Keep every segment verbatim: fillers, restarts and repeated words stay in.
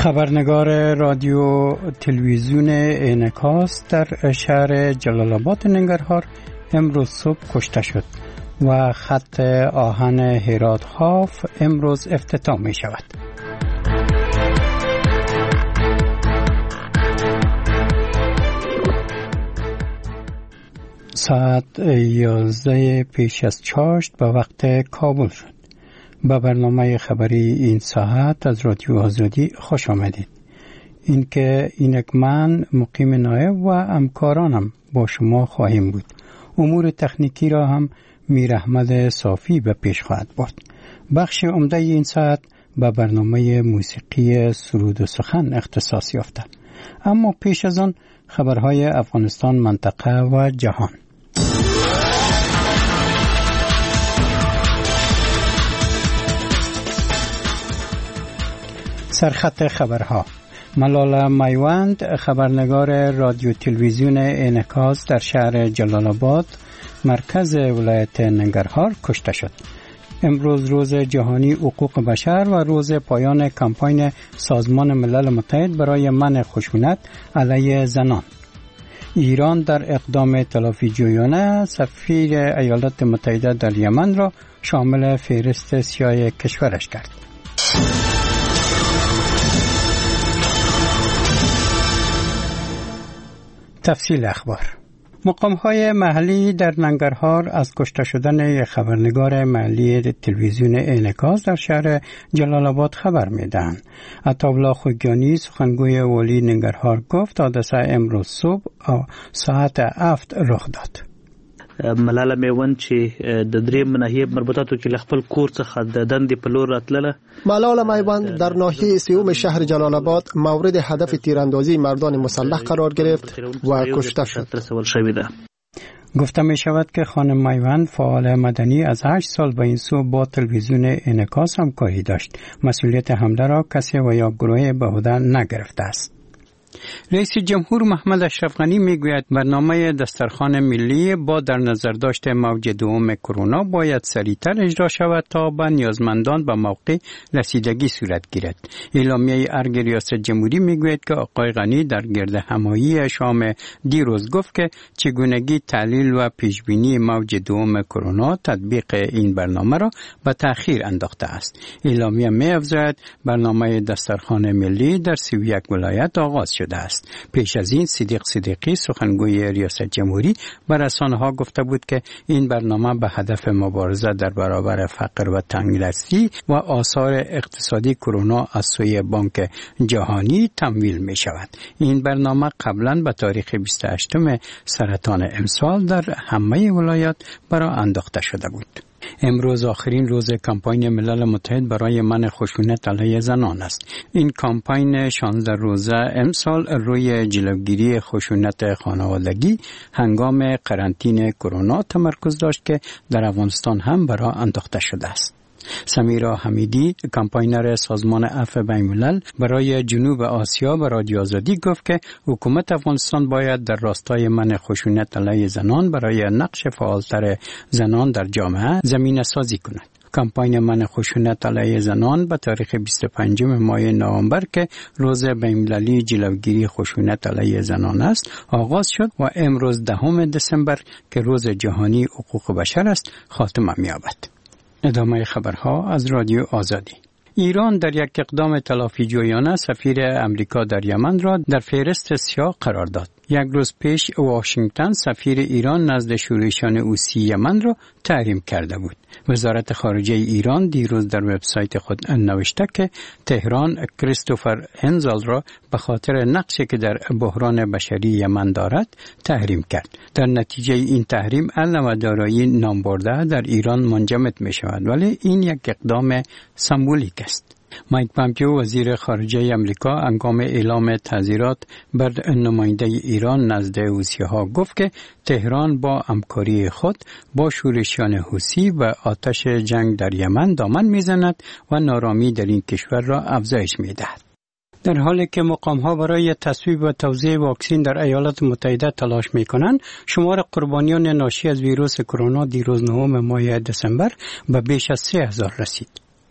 خبرنگار رادیو تلویزیون انعکاس در شهر جلال آباد ننگرهار امروز صبح کشته شد و خط آهن هرات هاف امروز افتتاح می شود. ساعت یازده پیش از چاشت به وقت کابل شد. به برنامه خبری این ساعت از رادیو آزادی خوش آمدید. این که اینک من مقیم نایب و همکارانم با شما خواهیم بود. امور تکنیکی را هم میر احمد صافی به پیش خواهد برد. بخش عمده این ساعت به برنامه موسیقی سرود و سخن اختصاص یافته. اما پیش از آن خبرهای افغانستان، منطقه و جهان. سرخط خبرها. ملاله میوند، خبرنگار رادیو تلویزیون انعکاس در شهر جلال آباد مرکز ولایت ننگرهار کشته شد. امروز روز جهانی حقوق بشر و روز پایان کمپاین سازمان ملل متحد برای منع خشونت علیه زنان. ایران در اقدام تلافی جویانه سفیر ایالات متحده در یمن را شامل فهرست سیاه کشورش کرد. تفصیل اخبار. مقام‌های محلی در ننگرهار از کشته شدن خبرنگار محلی تلویزیون انعکاس در شهر جلال آباد خبر میدهند. عطاالله خوگیانی، سخنگوی والی ننگرهار، گفت حادثه امروز صبح ساعت هفت رخ داد. ملاله میوند چې د درې ناحیه مربوطاتو کې خپل کور څخه د دندې په لور راتله. ملاله میوند در ناحیه سیوم شهر جلال آباد مورد هدف تیراندازی مردان مسلح قرار گرفت و کشته شد. گفته می شود که خانم میوند فعال مدنی از هشت سال به این سو با تلویزیون انعکاس همکاری داشت. مسئولیت حمله را کسی و یا گروه به عهده نگرفته است. رئیس جمهور محمد اشرف غنی میگوید برنامه دسترخوان ملی با در نظر داشت موج دوم کرونا باید سریعتر اجرا شود تا به نیازمندان به موقع رسیدگی صورت گیرد. اعلامیه ارگ ریاست جمهوری میگوید که آقای غنی در گرد همایی شام دیروز گفت که چگونگی تحلیل و پیشبینی موج دوم کرونا تطبیق این برنامه را به تأخیر انداخته است. اعلامیه می‌افزاید برنامه دسترخوان ملی در سی و یک ولایت آغاز شده است. پیش از این صدیق صدیقی، سخنگوی ریاست جمهوری، به رسانه‌ها گفته بود که این برنامه به هدف مبارزه در برابر فقر و تنگدستی و آثار اقتصادی کرونا از سوی بانک جهانی تمویل می شود. این برنامه قبلا به تاریخ بیست و هشتم سرطان امسال در همه ولایات برای انداخته شده بود. امروز آخرین روز کمپاین ملل متحد برای منع خشونت علیه زنان است. این کمپاین شانزده روزه امسال روی جلوگیری خشونت خانوادگی هنگام قرنطینه کرونا تمرکز داشت که در افغانستان هم برای انداخته شده است. سمیرا حمیدی، کمپاینر سازمان عفو بین‌الملل برای جنوب آسیا به رادیو آزادی گفت که حکومت افغانستان باید در راستای منع خشونت علیه زنان برای نقش فعالتر زنان در جامعه زمینه سازی کند. کمپاین منع خشونت علیه زنان به تاریخ بیست و پنجم ماه نوامبر که روز بین‌المللی جلوگیری خشونت علیه زنان است آغاز شد و امروز دهم دسامبر که روز جهانی حقوق بشر است خاتمه می‌یابد. ادامه خبرها از رادیو آزادی. ایران در یک اقدام تلافی جویانه سفیر امریکا در یمن را در فهرست سیاه قرار داد. یک روز پیش واشنگتن سفیر ایران نزد شورشیان حوثی یمن را تحریم کرده بود. وزارت خارجه ایران دیروز در وبسایت خود نوشته که تهران کریستوفر هنزل را به خاطر نقشی که در بحران بشری یمن دارد تحریم کرد. در نتیجه این تحریم علم و دارایی نامبرده در ایران منجمد می شود، ولی این یک اقدام سمبولیک است. مایک پامپیو وزیر خارجه امریکا هنگام اعلام تعزیرات بر نماینده ایران نزد حوثی‌ها گفت که تهران با همکاری خود با شورشیان حوثی و آتش جنگ در یمن دامن میزند و نارامی در این کشور را افزایش میدهد. در حالی که مقام‌ها برای تصویب و توزیع واکسن در ایالات متحده تلاش می‌کنند، شمار قربانیان ناشی از ویروس کرونا دیروز نهم ماه دسامبر به بیش از سه هزار رسید.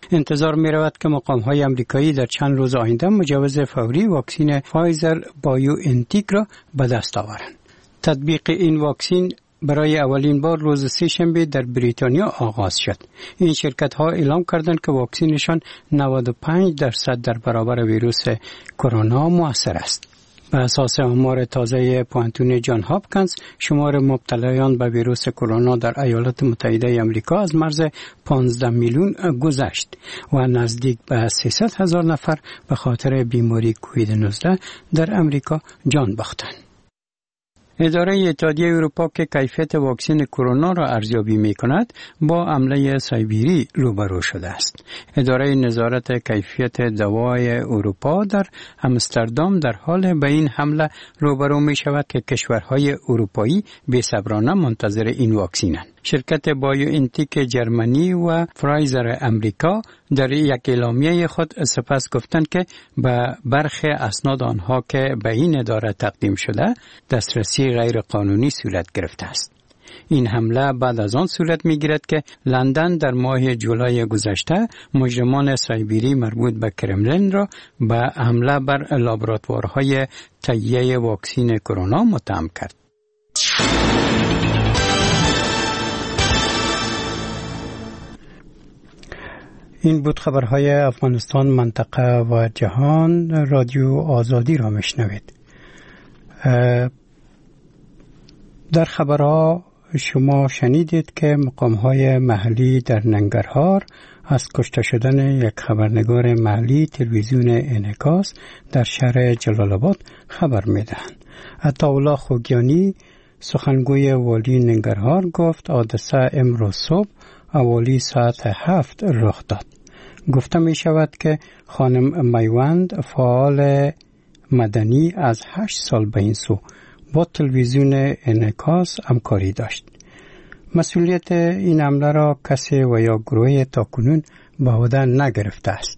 انتظار می رود که مقام های امریکایی در چند روز آینده مجوز فوری واکسین فایزر بایو انتیک را به دست آورند. تطبیق این واکسین برای اولین بار روز سه‌شنبه در بریتانیا آغاز شد. این شرکت ها اعلام کردند که واکسینشان نود و پنج درصد در برابر ویروس کرونا مؤثر است. به اساس آمار تازه پوانتون جان هاپکینز، شمار مبتلایان به ویروس کرونا در ایالات متحده آمریکا از مرز پانزده میلیون گذشت و نزدیک به سیصد هزار نفر به خاطر بیماری کووید نوزده در آمریکا جان باختند. اداره اتحادیه اروپا که کیفیت واکسن کرونا را ارزیابی می کند با حمله سایبری روبرو شده است. اداره نظارت کیفیت دوای اروپا در آمستردام در حال به این حمله روبرو می شود که کشورهای اروپایی بی‌صبرانه منتظر این واکسینند. شرکت بایو انتیک جرمنی و فرایزر امریکا در یک اعلامیه خود سپس گفتند که به برخی اسناد آنها که به این اداره تقدیم شده دسترسی غیر قانونی صورت گرفته است. این حمله بعد از آن صورت می گیرد که لندن در ماه جولای گذشته مجرمان سایبری مربوط به کرملین را به حمله بر لابراتوارهای تهیه واکسن کرونا متهم کرد. این بود خبرهای افغانستان، منطقه و جهان. رادیو آزادی را میشنوید. در خبرها شما شنیدید که مقام‌های محلی در ننگرهار از کشته شدن یک خبرنگار محلی تلویزیون انعکاس در شهر جلال آباد خبر میدهند. عطاالله خوگیانی سخنگوی والی ننگرهار گفت حادثه امروز صبح حوالی ساعت هفت رخ داد. گفته می شود که خانم میوند فعال مدنی از هشت سال به این سو با تلویزیون انعکاس همکاری داشت. مسئولیت این حمله را کسی و یا گروه تاکنون به عهده نگرفته است.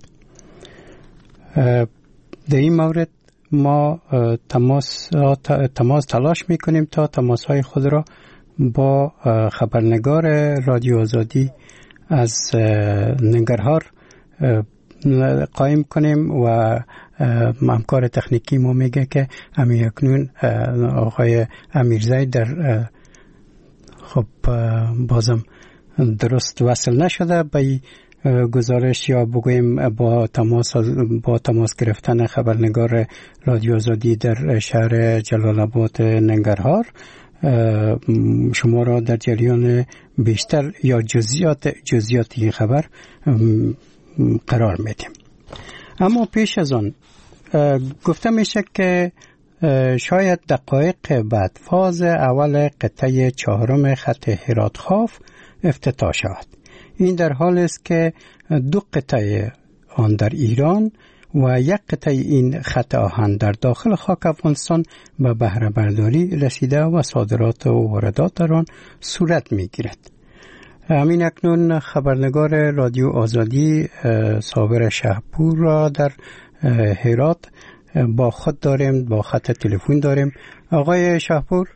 در این مورد ما تماس تماس تلاش میکنیم تا تماس های خود را با خبرنگار رادیو آزادی از ننگرهار قایم کنیم و همکار تکنیکی ما میگه که همین اکنون آقای امیرزاید در خب بازم درست وصل نشده به گزارش یا بگویم با تماس با تماس گرفتن خبرنگار رادیو آزادی در شهر جلال آباد ننگرهار شما را در جریان بیشتر یا جزئیات جزئیات این خبر قرار میدیم. اما پیش از آن گفته میشه که شاید دقایق بعد فاز اول قطعه چهارم خط هرات خاف افتتاح شود. این در حال است که دو قطعه آن در ایران و یک قطعه این خط آهن در داخل خاک افغانستان به بهره برداری رسیده و صادرات و واردات در آن صورت میگیرد. همین اکنون خبرنگار رادیو آزادی صابر شهپور را در هرات با خود داریم، با خط تلفن داریم. آقای شهپور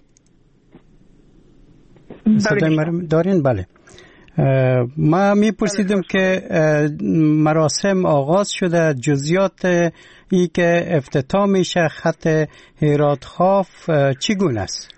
صدای مرا دارین؟ بله. ما میپرسیدم که مراسم آغاز شده، جزئیات ای که افتتاح میشه خط هرات خاف چگونه است؟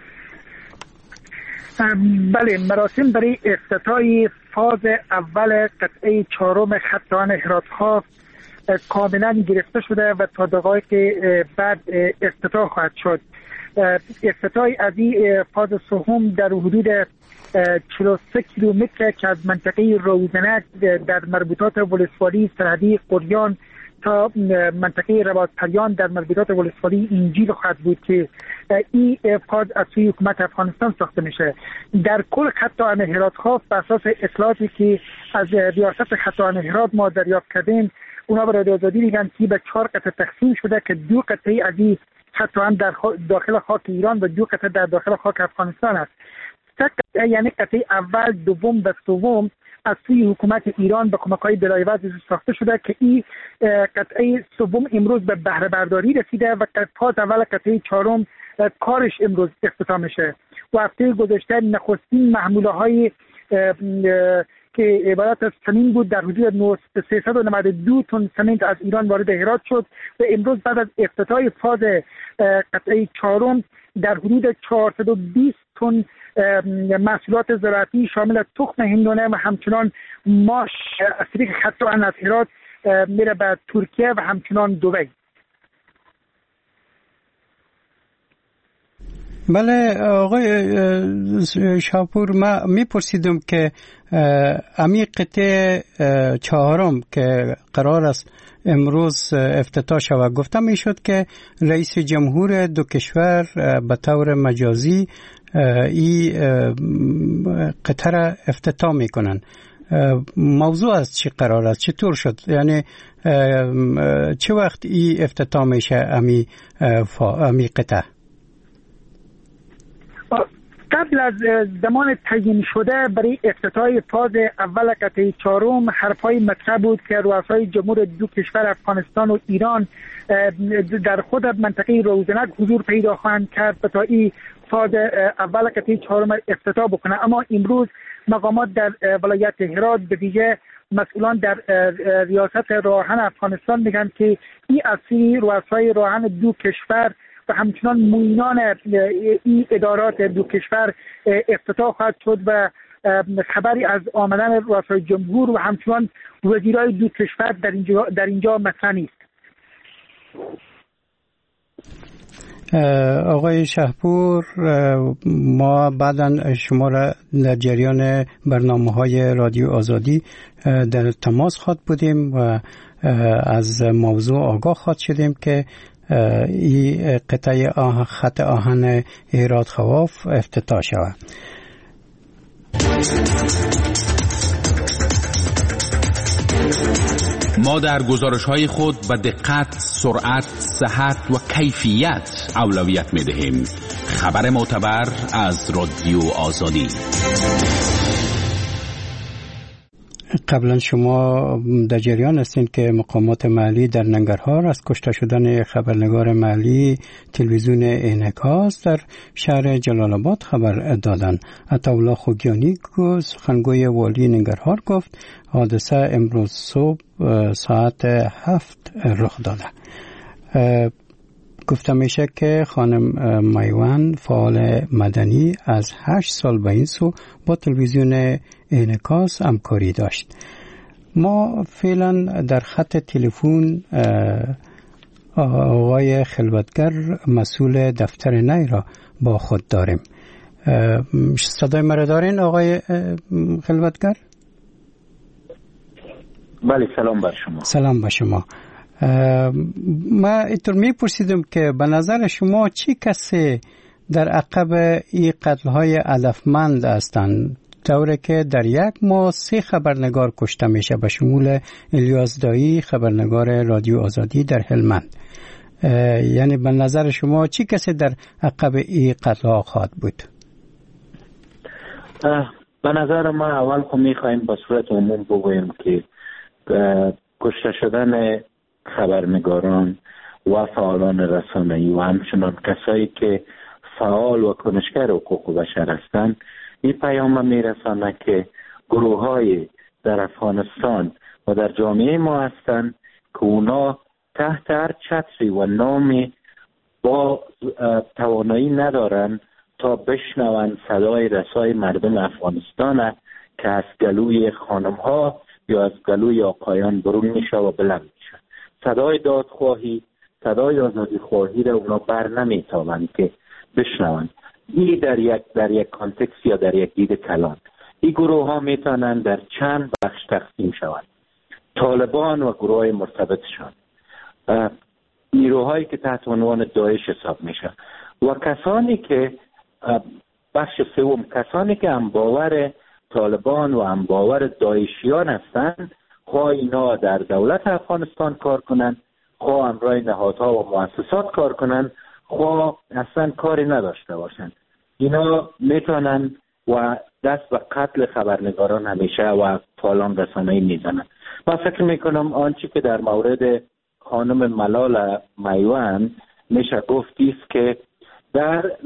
بله، مراسم برای افتتاح فاز اول قطعه چهارم خط آهن هرات خاف کاملا گرفته شده و تا دقایق بعد افتتاح خواهد شد. افتتاح از این فاز سوم در حدود چهل و سه کیلومتر که از منطقه روزنک در مربوطات ولسوالی سرحدی قریان تا منطقه رباطپریان در مربوطات ولسوالی انجیل خواهد بود که این فاز از سوی حکومت افغانستان ساخته میشه. در کل خط آهن هرات خاف بر اساس اطلاعاتی که از ریاست خط آهن هرات ما دریافت کردیم، اونا به رادیو آزادی میگن که به چهار قطعه تقسیم شده که دو قطعه از این خط آهن در داخل خاک ایران و دو قطعه در داخل خاک افغانستان است. قطعه یعنی قطعه اول، دوم و سوم از سوی حکومت ایران به کمک‌های بلایوز ساخته شده که این قطعه سوم امروز به بهره برداری رسیده و فاز اول قطعه چهارم کارش امروز افتتاح میشه. و هفته گذشته نخستین محموله های که عبارت از سمین بود در حدود سیصد و نود و دو تن سمنت از ایران وارد هرات شد و امروز بعد از افتتاح فاز قطعه چهارم در حدود چهارصد و بیست تن محصولات زراعتی شامل تخم هندونه و همچنان ماش از طریق خط آهن از هرات میره به ترکیه و همچنان دبی. بله آقای شاپور، ما میپرسیدم که امی قطعه چهارم که قرار است امروز افتتاح شود، گفته میشد که رئیس جمهور دو کشور به طور مجازی این قطعه را افتتاح میکنن. موضوع از چی قرار است؟ چطور شد؟ یعنی چه وقت این افتتاح میشه امی امی قطعه؟ قبل از زمان تعیین شده برای افتتاح فاز اول قطعه چهارم حرفای مطرح بود که رؤسای جمهور دو کشور افغانستان و ایران در خود منطقه روزنک حضور پیدا خواهند کرد تا این فاز اول قطعه چهارم افتتاح بکنه. اما امروز مقامات در ولایت هرات به ویژه مسئولان در ریاست راهن افغانستان میگن که این اصلی رؤسای راهن دو کشور و همچنان معینان این ادارات دو کشور افتتاح خواهد شد و خبری از آمدن رؤسای جمهور و همچنان وزیرای دو کشور در اینجا در اینجا مطرح نیست. آقای شهپور، ما بعداً شما را در جریان برنامه‌های رادیو آزادی در تماس خواهد بودیم و از موضوع آگاه خواهد شدیم که این قطعه آه خط آهن هرات خواف افتتاح شود. ما در گزارش‌های خود به دقت، سرعت، صحت و کیفیت اولویت می‌دهیم. خبر معتبر از رادیو آزادی. قبلا شما در جریان هستین که مقامات محلی در ننگرهار از کشته شدن خبرنگار محلی تلویزیون انعکاس در شهر جلال آباد خبر دادند. عطاالله خوگیانی سخنگوی والی ننگرهار گفت حادثه امروز صبح ساعت هفت رخ داده. گفته میشه که خانم میوان فعال مدنی از هشت سال به این سو با تلویزیون انعکاس همکاری داشت. ما فعلا در خط تلفن آقای خلوتگر مسئول دفتر نی را با خود داریم. صدای مرا دارین آقای خلوتگر؟ بله، سلام بر شما. سلام بر شما. ما اینطور میپرسیدم که به نظر شما چی کسی در عقب این قتل‌های هدفمند هستند، طوری که در یک ماه سه خبرنگار کشته میشه به شمول الیاس دایی خبرنگار رادیو آزادی در هلمند؟ یعنی به نظر شما چی کسی در عقب این قتل‌ها خواهد بود؟ به نظر ما اول خب میخوایم به صورت عموم بگوییم که کشته شدن خبرنگاران و فعالان رسانه‌ای و همچنان کسایی که فعال و کنشگر حقوق بشر هستند این پیام میرسانه که گروه‌های در افغانستان و در جامعه ما هستند که اونا تحت هر چتری و نامی با توانایی ندارن تا بشنون صدای رسای مردم افغانستان که از گلوی خانم‌ها یا از گلوی آقایان برون میشه و بلند میشه. صدای دادخواهی، صدای آزادی خواهی را اونا بر نمیتابند که بشنوند. این در یک در یک کانتکست یا در یک دید کلان این گروه ها میتونن در چند بخش تقسیم شوند. طالبان و گروه های مرتبطشان، نیروهایی که تحت عنوان داعش حساب میشن و کسانی که بخش سوم کسانی که هم باور طالبان و هم باور داعشیان هستند، خواه اینا در دولت افغانستان کار کنن، خواه همراه نهادها و مؤسسات کار کنن، خواه اصلا کاری نداشته باشن، اینا میتونن و دست به قتل خبرنگاران همیشه و فعالان رسانه‌ای میزنن. من فکر میکنم آنچه که در مورد خانم ملال میوان میشه گفتی است که در